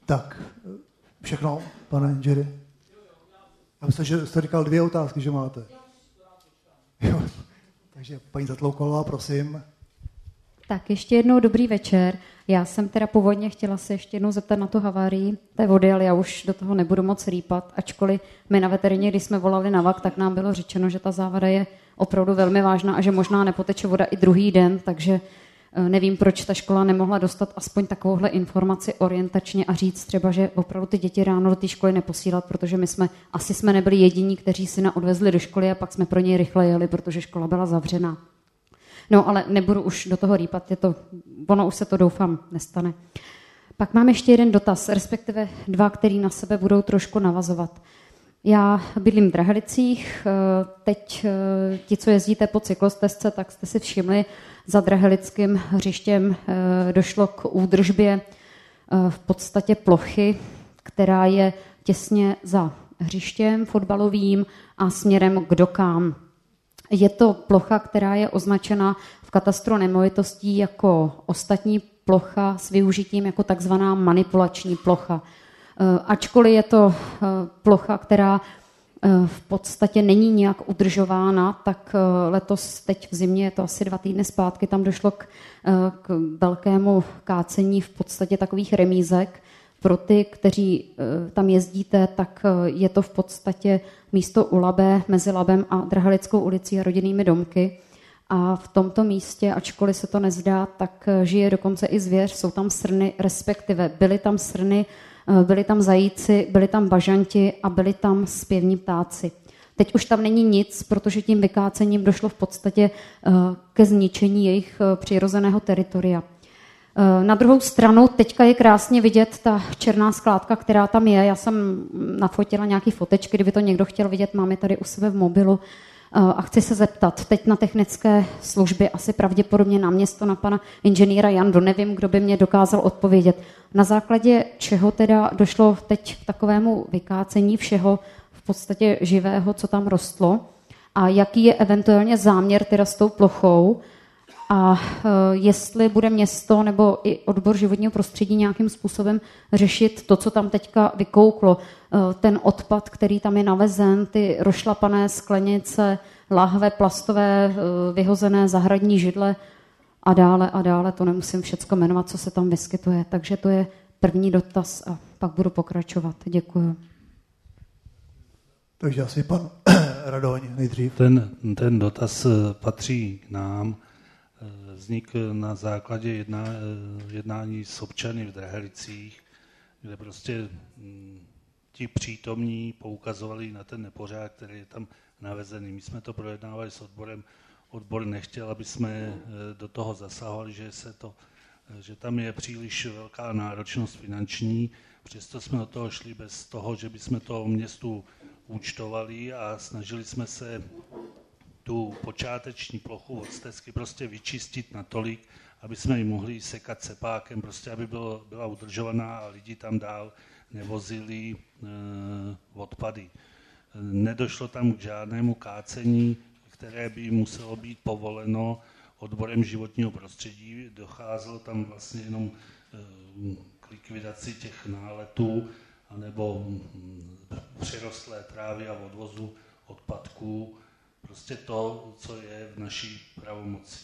Tak, všechno, pane Jerry? Já myslím, že jste říkal 2 otázky, že máte. Jo. Takže paní Zatlouková, prosím. Tak ještě jednou dobrý večer. Já jsem teda původně chtěla se ještě jednou zeptat na tu havárii té vody, ale já už do toho nebudu moc rýpat, ačkoliv my na veterině, když jsme volali na VAK, tak nám bylo řečeno, že ta závada je opravdu velmi vážná a že možná nepoteče voda i druhý den, takže nevím, proč ta škola nemohla dostat aspoň takovouhle informaci orientačně a říct třeba, že opravdu ty děti ráno do té školy neposílat, protože my jsme nebyli jediní, kteří si odvezli do školy a pak jsme pro něj rychle jeli, protože škola byla zavřená. No, ale nebudu už do toho rýpat, ono už se to doufám nestane. Pak mám ještě jeden dotaz, respektive 2, který na sebe budou trošku navazovat. Já bydlím v Drahelicích, teď ti, co jezdíte po cyklostezce, tak jste si všimli, za Drahelickým hřištěm došlo k údržbě v podstatě plochy, která je těsně za hřištěm fotbalovým a směrem k dokám. Je to plocha, která je označena v katastru nemovitostí jako ostatní plocha s využitím jako takzvaná manipulační plocha. Ačkoliv je to plocha, která v podstatě není nějak udržována, tak letos teď v zimě, je to asi 2 týdny zpátky, tam došlo k velkému kácení v podstatě takových remízek. Pro ty, kteří tam jezdíte, tak je to v podstatě místo u Labe, mezi Labem a Drahalickou ulicí a rodinnými domky. A v tomto místě, ačkoliv se to nezdá, tak žije dokonce i zvěř, jsou tam srny, respektive byly tam srny, byli tam zajíci, byli tam bažanti a byli tam zpěvní ptáci. Teď už tam není nic, protože tím vykácením došlo v podstatě ke zničení jejich přirozeného teritoria. Na druhou stranu teďka je krásně vidět ta černá skládka, která tam je. Já jsem nafotila nějaký fotečky, kdyby to někdo chtěl vidět, mám je tady u sebe v mobilu. A chci se zeptat, teď na technické služby, asi pravděpodobně na město, na pana inženýra Jandu, nevím, kdo by mě dokázal odpovědět. Na základě čeho teda došlo teď k takovému vykácení všeho v podstatě živého, co tam rostlo a jaký je eventuálně záměr teda s tou plochou a jestli bude město nebo i odbor životního prostředí nějakým způsobem řešit to, co tam teďka vykouklo, ten odpad, který tam je navezen, ty rošlapané sklenice, láhve, plastové, vyhozené zahradní židle a dále, to nemusím všecko jmenovat, co se tam vyskytuje. Takže to je první dotaz a pak budu pokračovat. Děkuji. Takže asi pan Radoň nejdřív. Ten dotaz patří k nám. Vznikl na základě jednání s občany v Drahelicích, kde prostě ti přítomní poukazovali na ten nepořád, který je tam navezený. My jsme to projednávali s odborem. Odbor nechtěl, aby jsme do toho zasahovali, že tam je příliš velká náročnost finanční. Přesto jsme do toho šli bez toho, že bychom to městu účtovali a snažili jsme se tu počáteční plochu od stezky prostě vyčistit natolik, aby jsme ji mohli sekat sepákem, prostě aby byla udržovaná a lidi tam dál nevozili odpady. Nedošlo tam k žádnému kácení, které by muselo být povoleno odborem životního prostředí. Docházelo tam vlastně jenom k likvidaci těch náletů anebo přirostlé trávy a odvozu odpadků. Prostě to, co je v naší pravomoci.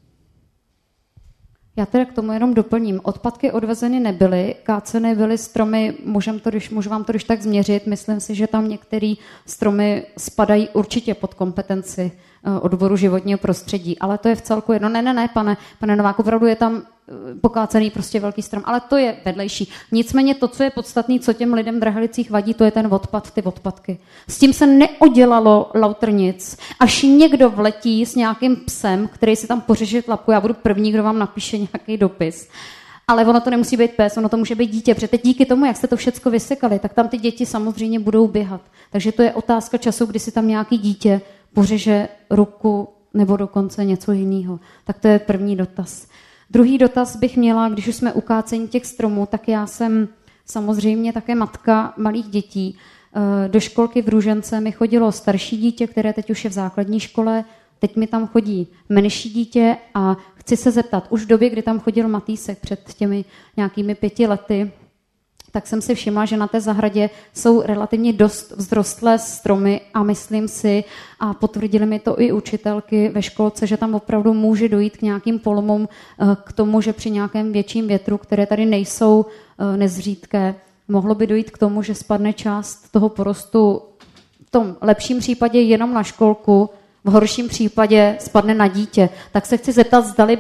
Já teda k tomu jenom doplním. Odpadky odvezeny nebyly, káceny byly stromy, můžu vám to když tak změřit, myslím si, že tam některé stromy spadají určitě pod kompetenci odboru životního prostředí, ale to je v celku jedno. Ne, pane Novák, opravdu je tam pokácený prostě velký strom, ale to je vedlejší. Nicméně to, co je podstatné, co těm lidem v Drahelicích vadí, to je ten odpad, ty odpadky. S tím se neodělalo lauter nic. Až někdo vletí s nějakým psem, který si tam pořeže tlapku, já budu první, kdo vám napíše nějaký dopis. Ale ono to nemusí být pes, ono to může být dítě, protože teď díky tomu, jak jste to všecko vysekali, tak tam ty děti samozřejmě budou běhat. Takže to je otázka času, kdy si tam nějaký dítě pořeže ruku nebo dokonce něco jiného. Tak to je první dotaz. Druhý dotaz bych měla, když už jsme u kácení těch stromů, tak já jsem samozřejmě také matka malých dětí. Do školky v Růžence mi chodilo starší dítě, které teď už je v základní škole, teď mi tam chodí menší dítě a chci se zeptat, už v době, kdy tam chodil Matýsek před těmi nějakými 5 lety, tak jsem si všimla, že na té zahradě jsou relativně dost vzrostlé stromy a myslím si, a potvrdili mi to i učitelky ve školce, že tam opravdu může dojít k nějakým polomům, k tomu, že při nějakém větším větru, které tady nejsou nezřídké, mohlo by dojít k tomu, že spadne část toho porostu v tom lepším případě jenom na školku, v horším případě spadne na dítě. Tak se chci zeptat, zdali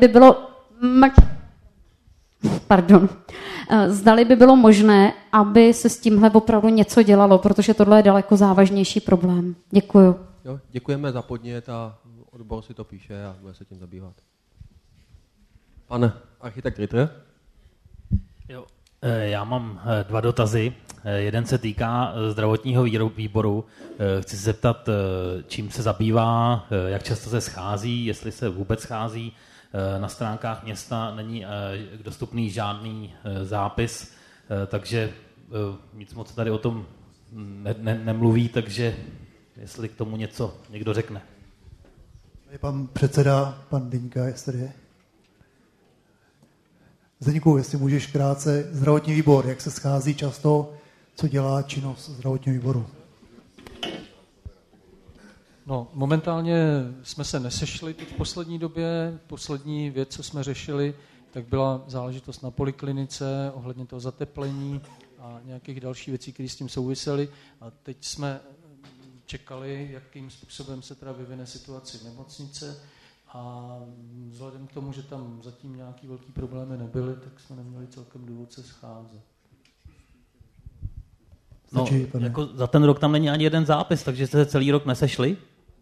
by bylo možné, aby se s tímhle opravdu něco dělalo, protože tohle je daleko závažnější problém. Děkuju. Jo, děkujeme za podnět a odbor si to píše a bude se tím zabývat. Pan architekt Ritter. Jo, já mám 2 dotazy. Jeden se týká zdravotního výboru. Chci se zeptat, čím se zabývá, jak často se schází, jestli se vůbec schází. Na stránkách města není dostupný žádný zápis, takže nic moc tady o tom nemluví, takže jestli k tomu něco někdo řekne. Je pan předseda, pan Dyňka, jestli je. Zdeňku, jestli můžeš krátce, zdravotní výbor, jak se schází často, co dělá činnost zdravotního výboru? No, momentálně jsme se nesešli teď v poslední době. Poslední věc, co jsme řešili, tak byla záležitost na poliklinice ohledně toho zateplení a nějakých dalších věcí, které s tím souvisely. A teď jsme čekali, jakým způsobem se teda vyvine situace v nemocnice. A vzhledem k tomu, že tam zatím nějaký velký problémy nebyly, tak jsme neměli celkem důvod se scházet. No, jako za ten rok tam není ani jeden zápis, takže jste se celý rok nesešli?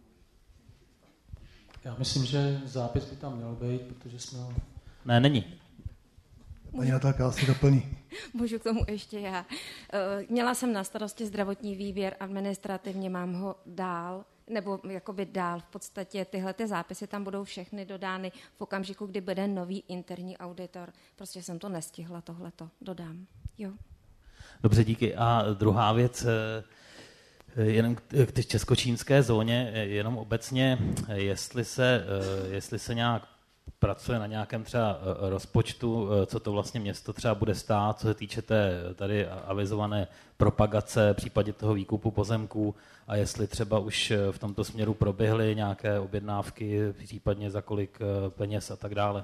Já myslím, že zápis by tam měl být, protože jsme ho... Ne, není. Paní Natálka asi doplní. Můžu k tomu ještě já. Měla jsem na starosti zdravotní výběr, administrativně mám ho dál, nebo jakoby dál. V podstatě tyhle ty zápisy tam budou všechny dodány v okamžiku, kdy bude nový interní auditor. Prostě jsem to nestihla, tohleto dodám. Jo. Dobře, díky. A druhá věc, jenom k té českočínské zóně, jenom obecně, jestli se nějak pracuje na nějakém třeba rozpočtu, co to vlastně město třeba bude stát, co se týče té tady avizované propagace, případě toho výkupu pozemků, a jestli třeba už v tomto směru proběhly nějaké objednávky, případně za kolik peněz a tak dále.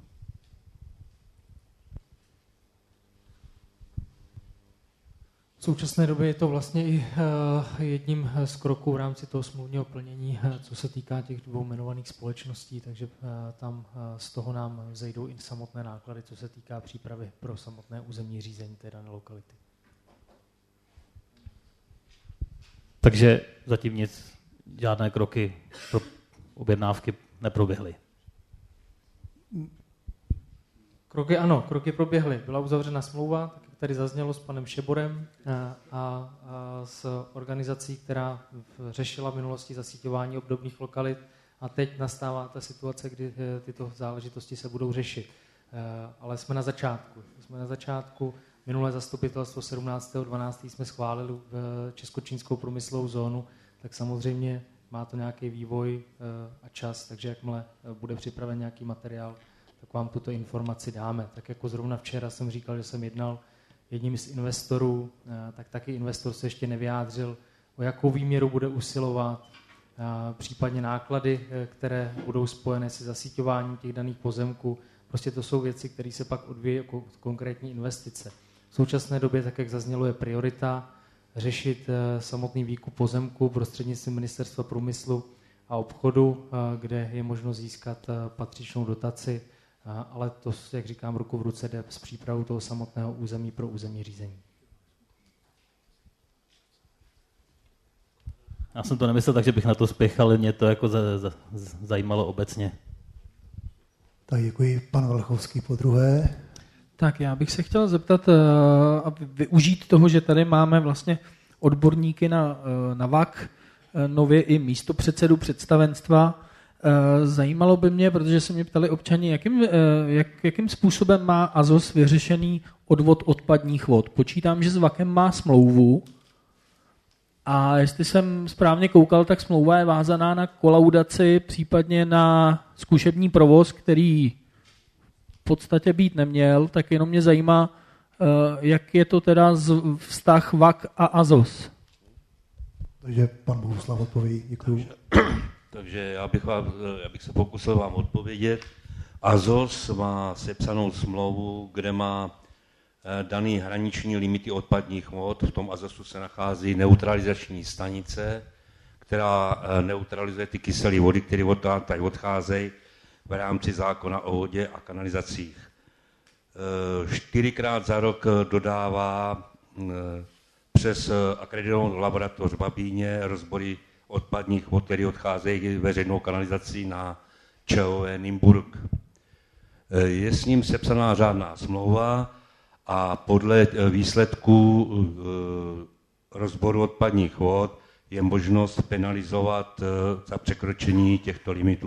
V současné době je to vlastně i jedním z kroků v rámci toho smluvního plnění, co se týká těch 2 jmenovaných společností, takže tam z toho nám vzejdou i samotné náklady, co se týká přípravy pro samotné územní řízení té dané lokality. Takže zatím nic, žádné kroky pro objednávky neproběhly. Kroky proběhly. Byla uzavřena smlouva, tak jak tady zaznělo, s panem Šeborem a s organizací, která řešila v minulosti zasíťování obdobných lokalit, a teď nastává ta situace, kdy tyto záležitosti se budou řešit. Ale jsme na začátku. Minulé zastupitelstvo 17.12. jsme schválili Českočínskou průmyslovou zónu, tak samozřejmě má to nějaký vývoj a čas, takže jakmile bude připraven nějaký materiál, tak vám tuto informaci dáme. Tak jako zrovna včera jsem říkal, že jsem jednal jedním z investorů, tak taky investor se ještě nevyjádřil, o jakou výměru bude usilovat, případně náklady, které budou spojené se zasíťováním těch daných pozemků. Prostě to jsou věci, které se pak odvíjí jako konkrétní investice. V současné době, tak jak zaznělo, je priorita řešit samotný výkup pozemku prostřednictvím Ministerstva průmyslu a obchodu, kde je možno získat patřičnou dotaci, ale to, jak říkám, ruku v ruce jde s přípravou toho samotného území pro územní řízení. Já jsem to nemyslel, takže bych na to spěchal, ale mě to jako zajímalo obecně. Tak děkuji, pan Valchovský po druhé. Tak já bych se chtěl zeptat a využít toho, že tady máme vlastně odborníky na VAK, nově i místopředsedu představenstva. Zajímalo by mě, protože se mě ptali občani, jakým způsobem má AZOS vyřešený odvod odpadních vod. Počítám, že s VAKem má smlouvu, a jestli jsem správně koukal, tak smlouva je vázaná na kolaudaci, případně na zkušební provoz, který v podstatě být neměl, tak jenom mě zajímá, Jak je to teda vztah VAK a AZOS? Takže pan Bohuslav odpoví. Děkuji. Takže já bych se pokusil vám odpovědět. AZOS má sepsanou smlouvu, kde má daný hraniční limity odpadních vod. V tom AZOSu se nachází neutralizační stanice, která neutralizuje ty kyselé vody, které tady odcházejí v rámci zákona o vodě a kanalizacích. 4krát za rok dodává přes akreditovanou laboratoř v Babíně rozbory odpadních vod, které odcházejí veřejnou kanalizací na ČOV Nymburk. Je s ním sepsaná řádná smlouva a podle výsledků rozboru odpadních vod je možnost penalizovat za překročení těchto limitů.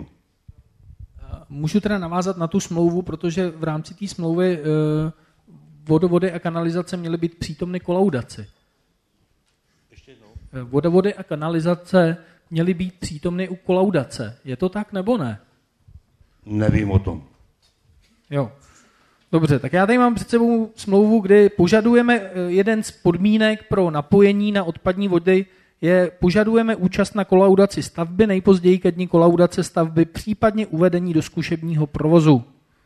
Můžu teda navázat na tu smlouvu, protože v rámci té smlouvy vodovody a kanalizace měly být přítomny kolaudaci. Ještě jednou. Vodovody a kanalizace měly být přítomny u kolaudace. Je to tak nebo ne? Nevím o tom. Jo. Dobře, tak já tady mám před sebou smlouvu, kdy požadujeme jeden z podmínek pro napojení na odpadní vody požadujeme účast na kolaudaci stavby nejpozději ke dni kolaudace stavby, případně uvedení do zkušebního provozu.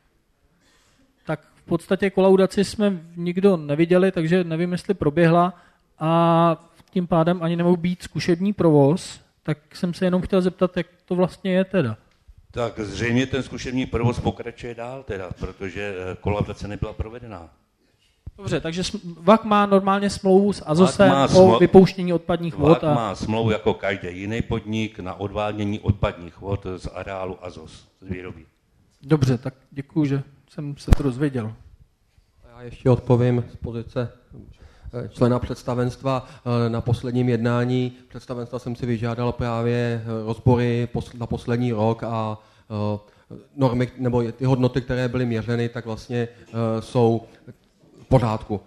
Tak v podstatě kolaudaci jsme nikdo neviděli, takže nevím, jestli proběhla a tím pádem ani nemohl být zkušební provoz, tak jsem se jenom chtěl zeptat, jak to vlastně je teda. Tak zřejmě ten zkušební provoz pokračuje dál teda, protože kolaudace nebyla provedená. Dobře, takže VAK má normálně smlouvu s AZOSem o vypouštění odpadních vod. VAK má smlouvu jako každý jiný podnik na odvádění odpadních vod z areálu AZOS, z výroby. Dobře, tak děkuju, že jsem se to dozvěděl. Já ještě odpovím z pozice člena představenstva. Na posledním jednání představenstva jsem si vyžádal právě rozbory na poslední rok a normy, nebo ty hodnoty, které byly měřeny, tak vlastně jsou v pořádku.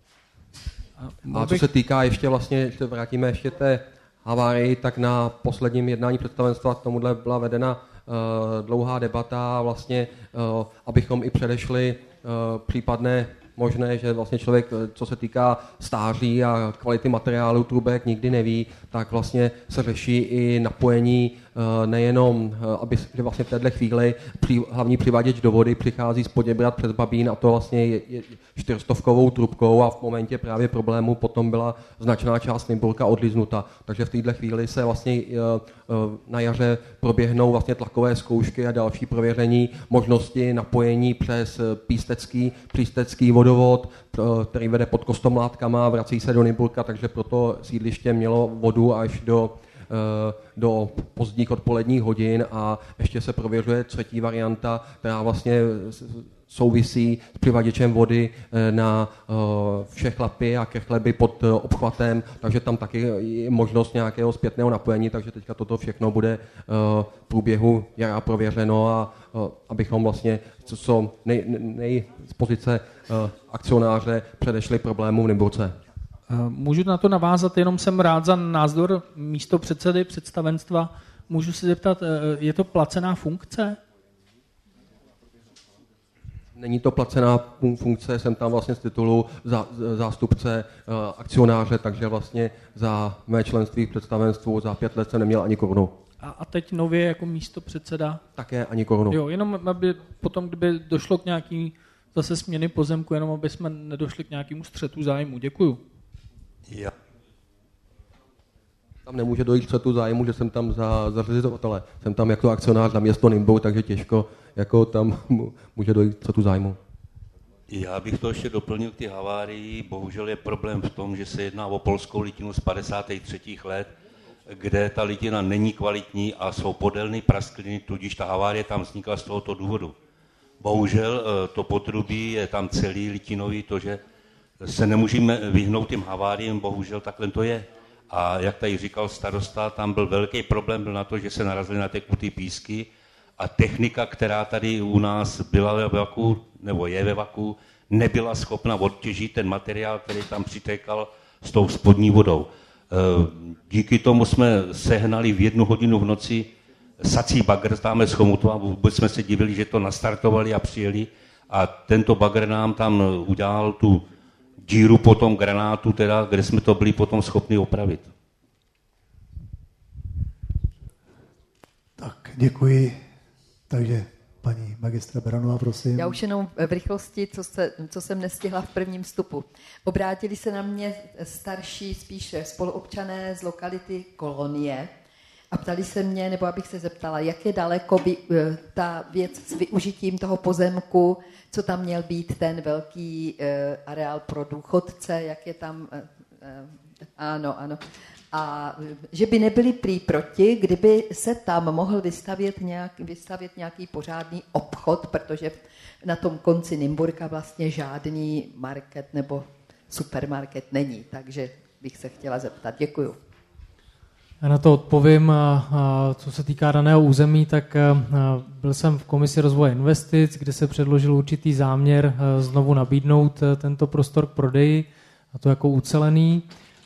A co se týká ještě vlastně, vrátíme ještě té havárii, tak na posledním jednání představenstva k tomuhle byla vedena dlouhá debata vlastně, abychom i předešli případné možné, že vlastně člověk, co se týká stáří a kvality materiálu trubek, nikdy neví, tak vlastně se řeší i napojení nejenom, že vlastně v této chvíli hlavní přiváděč do vody přichází z Poděbrad přes Babín a to vlastně je 400kovou trubkou a v momentě právě problému potom byla značná část Nymburka odliznuta. Takže v této chvíli se vlastně na jaře proběhnou vlastně tlakové zkoušky a další prověření možnosti napojení přes Pístecký vodovod, který vede pod Kostomlátkama, vrací se do Nymburka, takže proto sídliště mělo vodu až do pozdních odpoledních hodin a ještě se prověřuje třetí varianta, která vlastně souvisí s přivaděčem vody na vše chlapy a ke chleby pod obchvatem, takže tam taky je možnost nějakého zpětného napojení, takže teďka toto všechno bude v průběhu jara prověřeno a abychom vlastně z pozice akcionáře předešli problémům v Nymburce. Můžu na to navázat, jenom jsem rád za názor místopředsedy představenstva. Můžu se zeptat, je to placená funkce? Není to placená funkce, jsem tam vlastně z titulu zástupce akcionáře, takže vlastně za mé členství v představenstvu za 5 let jsem neměl ani korunu. A teď nově jako místopředseda? Také ani korunu. Jo, jenom aby potom, kdyby došlo k nějaký zase směny pozemku, jenom aby jsme nedošli k nějakému střetu zájmu. Děkuju. Ja. Tam nemůže dojít střetu zájmu, že jsem tam za zřizovatele. Jsem tam jako akcionář na město Nymburk, takže těžko jako tam může dojít střetu zájmu. Já bych to ještě doplnil k té havárii. Bohužel je problém v tom, že se jedná o polskou litinu z 53. let, kde ta litina není kvalitní a jsou podélné praskliny, tudíž ta havárie tam vznikla z tohoto důvodu. Bohužel to potrubí je tam celý litinový, to, že se nemůžeme vyhnout tím haváriím, bohužel takhle to je. A jak tady říkal starosta, tam byl velký problém byl na to, že se narazili na tekutý písky a technika, která tady u nás byla ve vaku, nebo je ve vaku, nebyla schopna odtěžit ten materiál, který tam přitékal s tou spodní vodou. Díky tomu jsme sehnali v 1 hodinu v noci sací bagr, tam z Chomutova, vůbec jsme se divili, že to nastartovali a přijeli a tento bagr nám tam udělal tu díru po tom granátu, teda, kde jsme to byli potom schopni opravit. Tak, děkuji. Takže paní magistra Beranová, prosím. Já už jenom v rychlosti, co jsem nestihla v prvním vstupu. Obrátili se na mě starší, spíše spoluobčané z lokality Kolonie a ptali se mě, nebo abych se zeptala, jak je daleko ta věc s využitím toho pozemku, co tam měl být ten velký areál pro důchodce, jak je tam... Ano. A že by nebyli prý proti, kdyby se tam mohl vystavět nějaký pořádný obchod, protože na tom konci Nymburka vlastně žádný market nebo supermarket není. Takže bych se chtěla zeptat. Děkuju. Já na to odpovím. Co se týká daného území, tak byl jsem v Komisi rozvoje investic, kde se předložil určitý záměr znovu nabídnout tento prostor k prodeji, a to jako ucelený.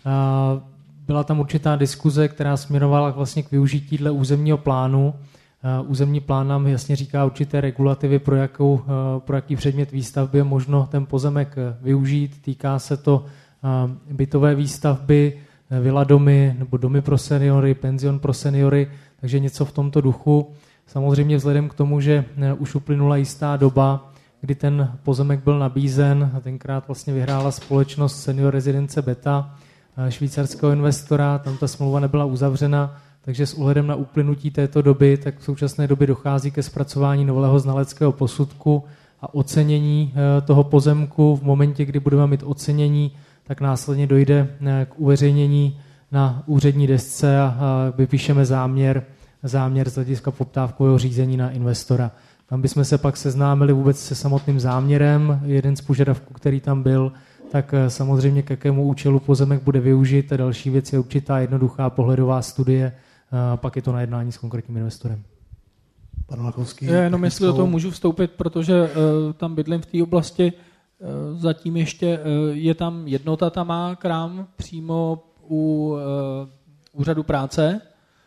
Byla tam určitá diskuze, která směrovala vlastně k využití dle územního plánu. Územní plán nám jasně říká určité regulativy, pro jaký předmět výstavby je možno ten pozemek využít. Týká se to bytové výstavby, vila domy nebo domy pro seniory, penzion pro seniory, takže něco v tomto duchu. Samozřejmě vzhledem k tomu, že už uplynula jistá doba, kdy ten pozemek byl nabízen, a tenkrát vlastně vyhrála společnost Senior Rezidence Beta, švýcarského investora, tam ta smlouva nebyla uzavřena, takže s ohledem na uplynutí této doby, tak v současné době dochází ke zpracování nového znaleckého posudku a ocenění toho pozemku. V momentě, kdy budeme mít ocenění, tak následně dojde k uveřejnění na úřední desce a vypíšeme záměr z hlediska poptávkového řízení na investora. Tam bychom se pak seznámili vůbec se samotným záměrem, jeden z požadavků, který tam byl, tak samozřejmě k jakému účelu pozemek bude využit. A další věc je určitá jednoduchá pohledová studie, a pak je to na jednání s konkrétním investorem. Pan Lachovský. Já jenom jestli do toho můžu vstoupit, protože tam bydlím v té oblasti, zatím ještě je tam jednota, tam má krám přímo u úřadu práce.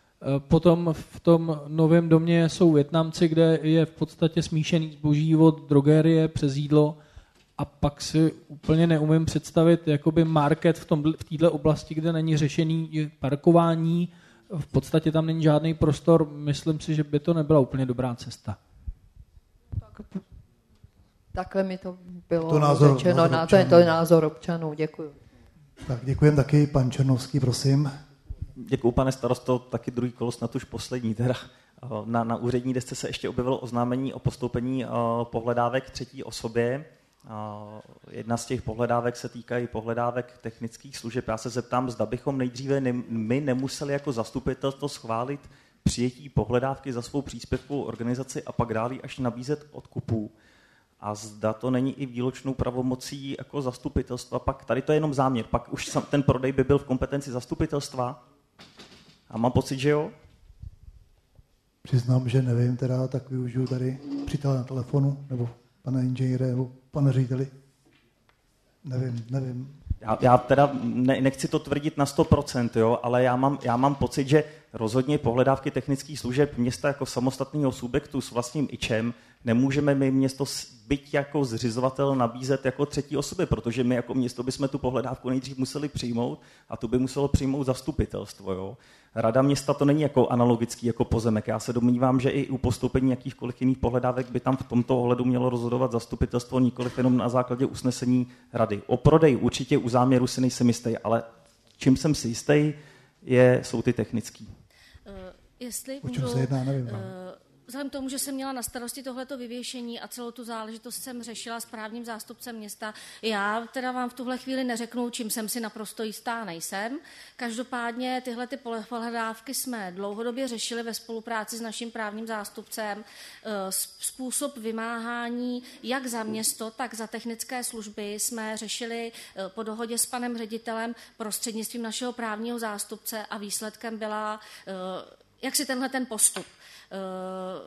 Potom v tom novém domě jsou Vietnamci, kde je v podstatě smíšený zboží od drogerie přes jídlo. A pak si úplně neumím představit jakoby market v této oblasti, kde není řešený parkování. V podstatě tam není žádný prostor. Myslím si, že by to nebyla úplně dobrá cesta. Takhle mi to bylo to řečeno. To je názor občanů. Děkuji. Tak děkujeme taky. Pan Černovský, prosím. Děkuji, pane starosto. Taky druhý kolo, snad už poslední. Teda. Na úřední desce se ještě objevilo oznámení o postoupení pohledávek třetí osobě. Jedna z těch pohledávek se týkají pohledávek technických služeb. Já se zeptám, zda bychom nejdříve my nemuseli jako zastupitelstvo schválit přijetí pohledávky za svou příspěvkovou organizaci a pak dál až nabízet odkupů. A zda to není i výlučnou pravomocí jako zastupitelstva. Pak tady to je jenom záměr. Pak už ten prodej by byl v kompetenci zastupitelstva. A mám pocit, že jo? Přiznám, že nevím, teda tak využiju tady přítele na telefonu, nebo pane inženýre, nebo pane řediteli. Nevím. Já teda nechci to tvrdit na 100%, jo, ale já mám pocit, že rozhodně pohledávky technických služeb města jako samostatného subjektu s vlastním ičem nemůžeme my město byť jako zřizovatel nabízet jako třetí osoby, protože my jako město bychom tu pohledávku nejdřív museli přijmout a tu by muselo přijmout zastupitelstvo. Jo. Rada města to není jako analogický jako pozemek. Já se domnívám, že i u postoupení jakýchkoliv jiných pohledávek by tam v tomto ohledu mělo rozhodovat zastupitelstvo, nikoliv jenom na základě usnesení rady. O prodej určitě u záměru si nejsem jistý, ale čím jsem si jistý, jsou ty technický. O čem se jedná, nevím. Vzhledem k tomu, že jsem měla na starosti tohleto vyvěšení a celou tu záležitost jsem řešila s právním zástupcem města, já teda vám v tuhle chvíli neřeknu, čím jsem si naprosto jistá nejsem. Každopádně tyhle ty pohledávky jsme dlouhodobě řešili ve spolupráci s naším právním zástupcem. Způsob vymáhání jak za město, tak za technické služby jsme řešili po dohodě s panem ředitelem prostřednictvím našeho právního zástupce a výsledkem byla jaksi tenhle ten postup.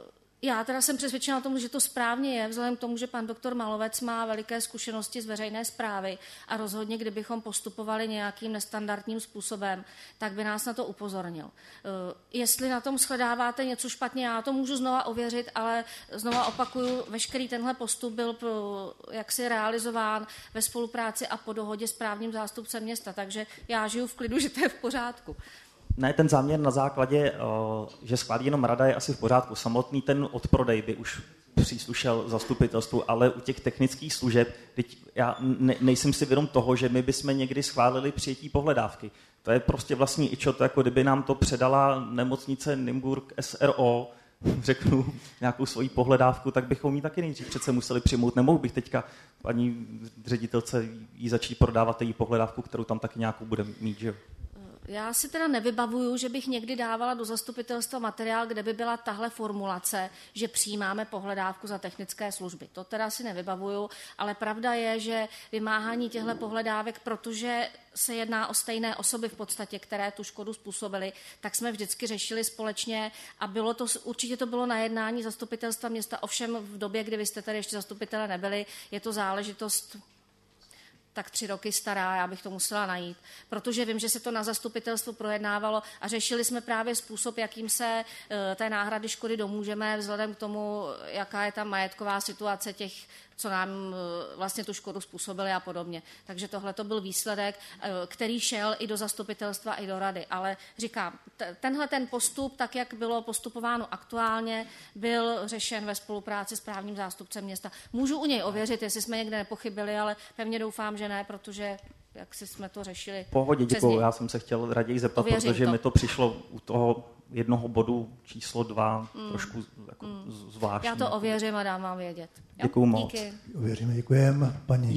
Já teda jsem přesvědčena o tom, že to správně je, vzhledem k tomu, že pan doktor Malovec má veliké zkušenosti z veřejné správy a rozhodně, kdybychom postupovali nějakým nestandardním způsobem, tak by nás na to upozornil. Jestli na tom shledáváte něco špatně, já to můžu znova ověřit, ale znova opakuju, veškerý tenhle postup byl jaksi realizován ve spolupráci a po dohodě s právním zástupcem města, takže já žiju v klidu, že to je v pořádku. Ne, ten záměr na základě, že schválí jenom rada, je asi v pořádku. Samotný ten odprodej by už příslušel zastupitelstvu, ale u těch technických služeb, teď já nejsem si vědom toho, že my bychom někdy schválili přijetí pohledávky. To je prostě vlastní ičo, to jako kdyby nám to předala nemocnice Nymburk SRO, řeknu nějakou svoji pohledávku, tak bychom ji taky nejdřív přece museli přijmout. Nemohu bych teďka paní ředitelce jí začít prodávat její pohledávku, kterou tam taky nějakou bude mít, že jo? Já si teda nevybavuju, že bych někdy dávala do zastupitelstva materiál, kde by byla tahle formulace, že přijímáme pohledávku za technické služby. To teda si nevybavuju, ale pravda je, že vymáhání těchto pohledávek, protože se jedná o stejné osoby v podstatě, které tu škodu způsobily, tak jsme vždycky řešili společně a bylo to, určitě to bylo na jednání zastupitelstva města, ovšem v době, kdy vy jste tady ještě zastupitelé nebyli, je to záležitost tak 3 roky stará, já bych to musela najít, protože vím, že se to na zastupitelstvu projednávalo a řešili jsme právě způsob, jakým se té náhrady škody domůžeme, vzhledem k tomu, jaká je tam majetková situace těch, co nám vlastně tu škodu způsobili a podobně. Takže tohle to byl výsledek, který šel i do zastupitelstva, i do rady. Ale říkám, tenhle ten postup, tak jak bylo postupováno aktuálně, byl řešen ve spolupráci s právním zástupcem města. Můžu u něj ověřit, jestli jsme někde nepochybili, ale pevně doufám, že ne, protože jak si jsme to řešili. Pohodě, děkuji. Já jsem se chtěl raději zeptat, protože mi to přišlo u toho jednoho bodu číslo 2 trošku jako zvláštní. Já to ověřím a dám vám vědět. Děkuji moc. Díky. Ověříme, děkujeme. Paní...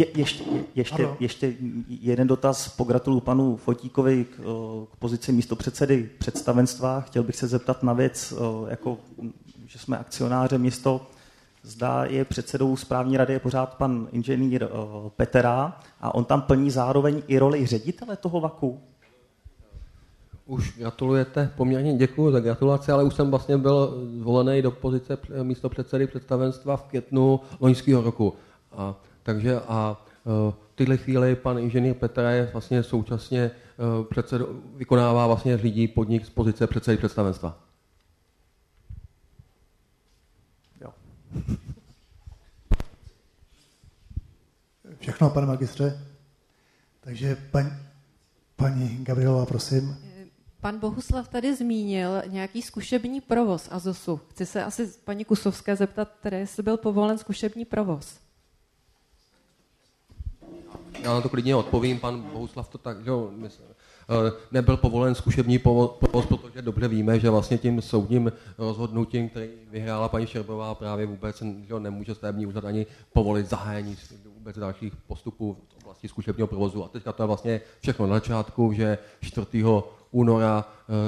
Ještě jeden dotaz. Pogratuluju panu Fotíkovi k pozici místopředsedy představenstva. Chtěl bych se zeptat na věc, jako, že jsme akcionáře město. Zda je předsedou správní rady je pořád pan inženýr Petera a on tam plní zároveň i roli ředitele toho VAKu. Už gratulujete, poměrně děkuji za gratulaci, ale už jsem vlastně byl zvolený do pozice místopředsedy představenstva v květnu loňského roku. Takže v této chvíli pan inženýr Petera je vlastně současně vykonává vlastně řídí podnik z pozice předsedy představenstva. Všechno, pane magistře. Takže paní Gabrielová, prosím. Pan Bohuslav tady zmínil nějaký zkušební provoz AZOSu. Chci se asi paní Kusovské zeptat, tedy jestli byl povolen zkušební provoz. Já na to klidně odpovím, pan Bohuslav to tak, že nebyl povolen zkušební provoz, protože dobře víme, že vlastně tím soudním rozhodnutím, který vyhrála paní Šerbová, právě vůbec nemůže stavební úřad ani povolit zahájení vůbec dalších postupů v oblasti zkušebního provozu. A teďka to je vlastně všechno na začátku, že 4. února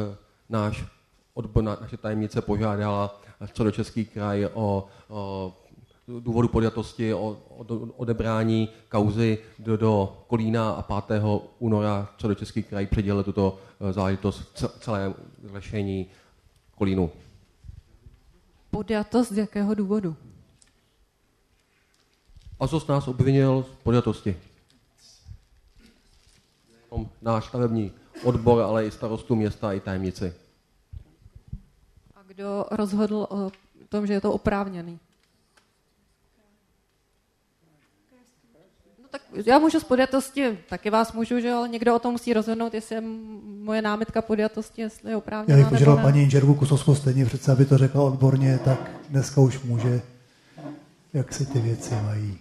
naše tajemnice požádala Středočeský kraj o důvodu podjatosti, o odebrání kauzy do Kolína a 5. února Středočeský kraj přidělil tuto záležitost celé řešení Kolínu. Podjatost z jakého důvodu? AZOS nás obvinil z podjatosti. Náš stavební odbor, ale i starostu města, i tajemnici. A kdo rozhodl o tom, že je to oprávněný? No tak já můžu z podjatosti, taky vás můžu, že, ale někdo o tom musí rozhodnout, jestli je moje námitka podjatosti, jestli je oprávněná. Já bych požádal paní inženýrku Kusovskou stejně přece, aby to řekla odborně, tak dneska už může, jak se ty věci mají.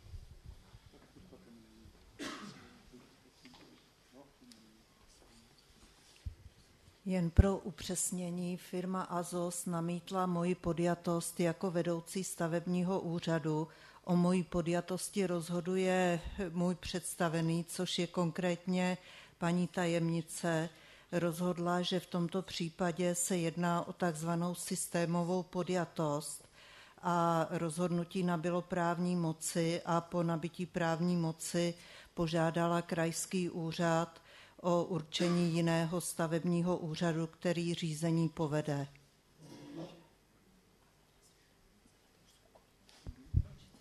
Jen pro upřesnění, firma AZOS namítla moji podjatost jako vedoucí stavebního úřadu. O mojí podjatosti rozhoduje můj představený, což je konkrétně paní tajemnice. Rozhodla, že v tomto případě se jedná o takzvanou systémovou podjatost a rozhodnutí nabylo právní moci a po nabytí právní moci požádala krajský úřad o určení jiného stavebního úřadu, který řízení povede.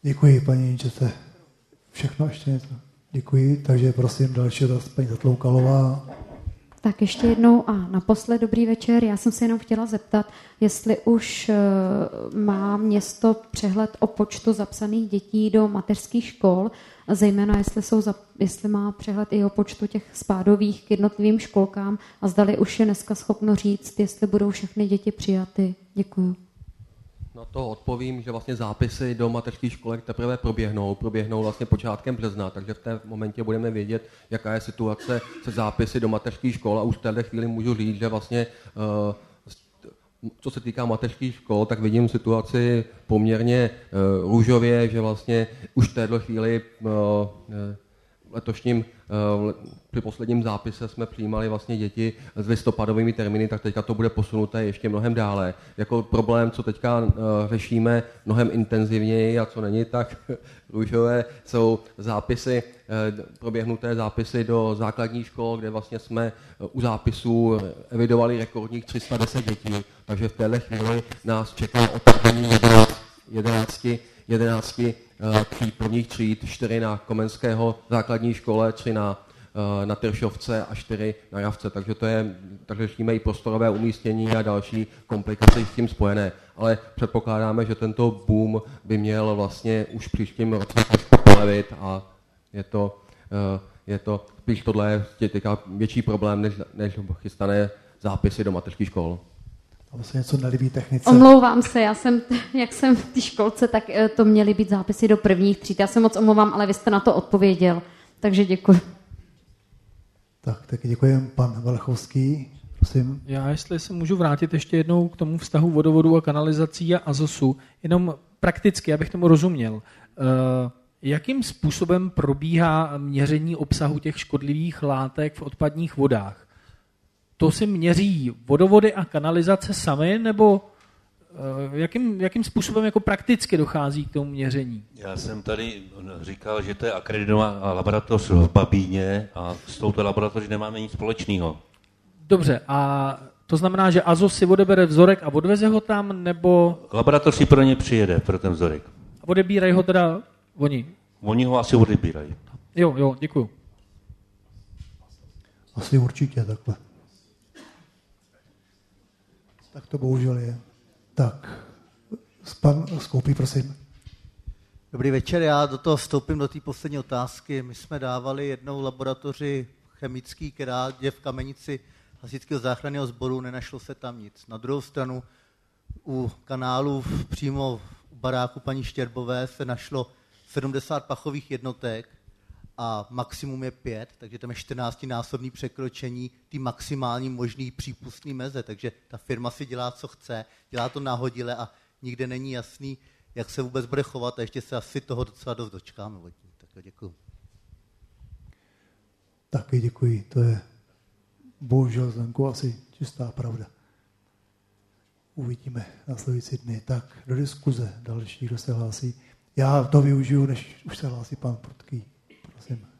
Děkuji, paní Čete. Všechno ještě něco? Děkuji, takže prosím další dotaz, paní Zatloukalová. Tak ještě jednou a naposled dobrý večer. Já jsem se jenom chtěla zeptat, jestli už má město přehled o počtu zapsaných dětí do mateřských škol, zejména jestli má přehled i o počtu těch spádových k jednotlivým školkám a zdali už je dneska schopno říct, jestli budou všechny děti přijaty. Děkuju. Na to odpovím, že vlastně zápisy do mateřských školek teprve proběhnou vlastně počátkem března, takže v té momentě budeme vědět, jaká je situace se zápisy do mateřských škol a už v této chvíli můžu říct, že vlastně co se týká mateřských škol, tak vidím situaci poměrně růžově, že vlastně už v této chvíli letošním při posledním zápise jsme přijímali vlastně děti s listopadovými termíny, tak teďka to bude posunuté ještě mnohem dále. Jako problém, co teďka řešíme mnohem intenzivněji a co není tak růžové, jsou zápisy, proběhnuté zápisy do základních škol, kde vlastně jsme u zápisů evidovali rekordních 310 dětí, takže v této chvíli nás čeká otevření 11 prvních tříd, 4 na Komenského základní škole, 3 na Teršovce a 4 na Javce, takže řešíme i prostorové umístění a další komplikace s tím spojené. Ale předpokládáme, že tento boom by měl vlastně už příštím roce polevit a je to spíš tohle je větší problém, než chystané zápisy do mateřských škol. Tam se něco nelíbí technice. Omlouvám se, jak jsem v té školce, tak to měly být zápisy do prvních tříd. Já se moc omlouvám, ale vy jste na to odpověděl, takže děkuji. Tak děkujeme. Pan Valchovský, prosím. Já, jestli se můžu vrátit ještě jednou k tomu vztahu vodovodu a kanalizací a AZOSu, jenom prakticky, abych tomu rozuměl. Jakým způsobem probíhá měření obsahu těch škodlivých látek v odpadních vodách? To si měří vodovody a kanalizace samy, nebo jakým způsobem jako prakticky dochází k tomu měření? Já jsem tady říkal, že to je akreditovaná laboratoř v Babíně a s touto laboratoří nemáme nic společného. Dobře, a to znamená, že AZOS si odebere vzorek a odveze ho tam, nebo... Laboratoř si pro ně přijede, pro ten vzorek. A odebírají ho teda oni? Oni ho asi odebírají. Jo, děkuju. Asi určitě takhle. Tak to bohužel je. Tak, pan Skoupí, prosím. Dobrý večer, já do toho vstoupím do té poslední otázky. My jsme dávali jednou laboratoři chemický, která je v Kamenici Hasičského záchranného sboru, nenašlo se tam nic. Na druhou stranu u kanálu přímo u baráku paní Štěrbové se našlo 70 pachových jednotek a maximum je 5, takže tam je 14násobné překročení ty maximální možný přípustný meze, takže ta firma si dělá, co chce, dělá to náhodile a nikde není jasný, jak se vůbec bude chovat a ještě se asi toho docela dost dočkáme. Tak děkuji. Taky děkuji, to je bohužel, Zdenku, asi čistá pravda. Uvidíme následující dny. Tak, do diskuze další, kdo se hlásí. Já to využiju, než už se hlásí pan Prudký. Prosím.